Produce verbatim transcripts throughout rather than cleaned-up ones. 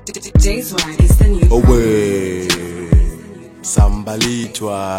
J-Swag is the new Owe Sambalitwa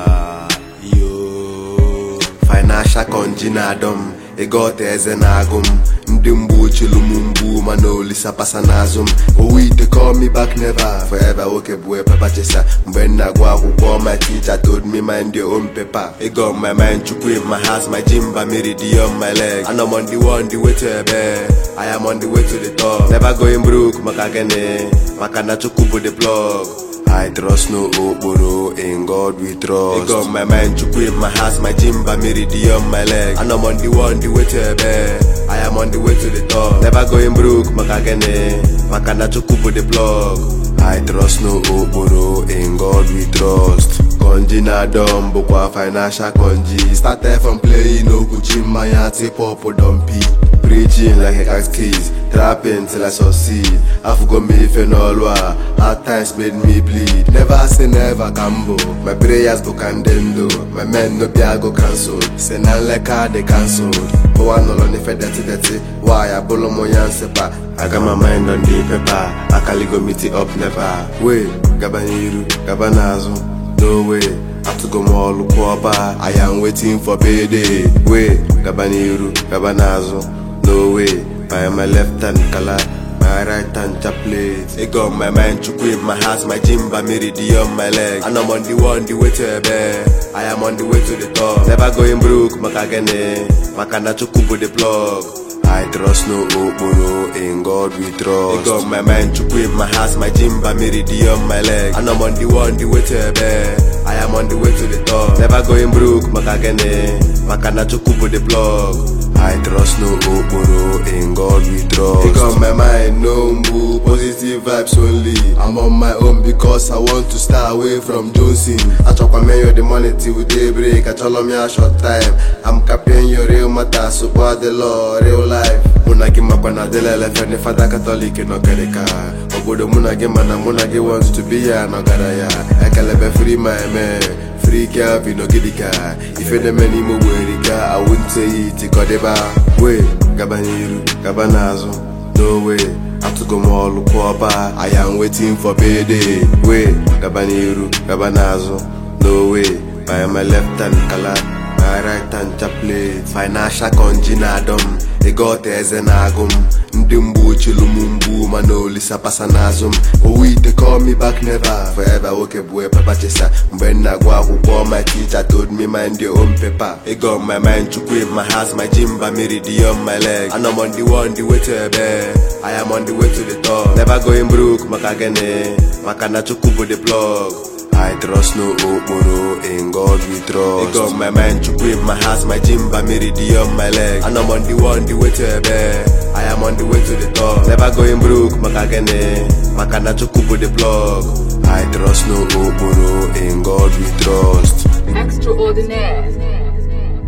Yo Financial conjinadom Egote eze nagum Ndị mgbu chilu mumbu Manolisa pasanazum Owe they call me back never Forever okay boy papa chesa Mbe nagwa akwụkwọ my teacher told me mind your own paper Ego on my mind chukwu in my house My jimba miridi on my leg And I'm on the one the way to ebe I am on the way to the top Never going broke maka gene Maka na chukwu bụ the plug I trust no okporo, in God we trust. Ego on my mind, chukwu in my house, my jimba miridi on my leg. And I'm on the one, the way to ebe. I am on the way to the top. Never going broke, maka gene, maka na chukwu bụ the plug. I trust no okporo, in God we trust. Konji na dom, bokwa financial konji. Started from playing Oguchi, Maya, tip up or dumpy. Preaching like a axe keys, trapping till I succeed. I forgot me if you know hard times made me bleed. Never say never gamble. My prayers go candendo. My men no go cancelled. Say now like how they cancelled. But one no if I dirty dirty. Why I bolo mo yan sepa. I got my mind on the paper. I can go meet it up never. Wait, Gabaniru, Gabanazo. No way. I have to go more look I am waiting for payday. Wait, Gabaniru, Gabanazo. No way, I am my left hand color, my right hand chaplet. Ego on my mind, chukwu in my house, my jimba miridi on my leg. And I'm on the one, the way to ebe. I am on the way to the top. Never going broke, maka gene, maka na chukwu bụ the plug. I trust no okporo, in God we trust. Ego on my mind, chukwu in my house, my jimba miridi on my leg. And I'm on the one, the way to ebe. I am on the way to the top. Never going broke, maka gene, maka na chukwu bụ the plug. I trust no okporo, in God we trust. Take on my mind, no move, positive vibes only. I'm on my own because I want to stay away from Jonesing. I chop a mayo the money till daybreak. I tell me a short time. I'm capping your real matter, so by the law, real life. Munagi mapana delele fene fada Catholic no kereka. Obodo munagi mana munagi wants to be ya no garaya. I can live free my man. Free girl, be no gidika. If you dem any more werika, I wouldn't say it. Kodeba, way, Gabaniru, Gabanazo. No way, I have to go more look I am waiting for payday. Way, Gabaniru, Gabanazo. No way, I am my left hand color, my right hand chaplet. Financial conjinadom. Egote eze nagum. Ndị mgbu chilu mumbu Manolisa pasanazum. Owe they call me back never. Forever okay boy papa chesa. Mbe nagwa akwụkwọ my teacher told me mind your own paper. Ego on my mind chukwu in my house. My jimba miridi on my leg. And I'm on the one the way to ebe. I am on the way to the top. Never going broke maka gene, maka na chukwu bụ the plug. I trust no okporo, in God we trust. Ego on my mind, chukwu in my house, my jimba miridi on my leg. And I'm on the one, the way to ebe. I am on the way to the top. Never going broke, maka gene, maka na chukwu bụ the plug. I trust no okporo, in God we trust. Extraordinaire.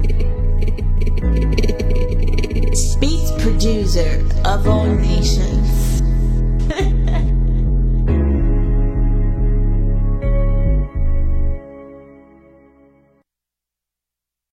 Beats producer of all nations.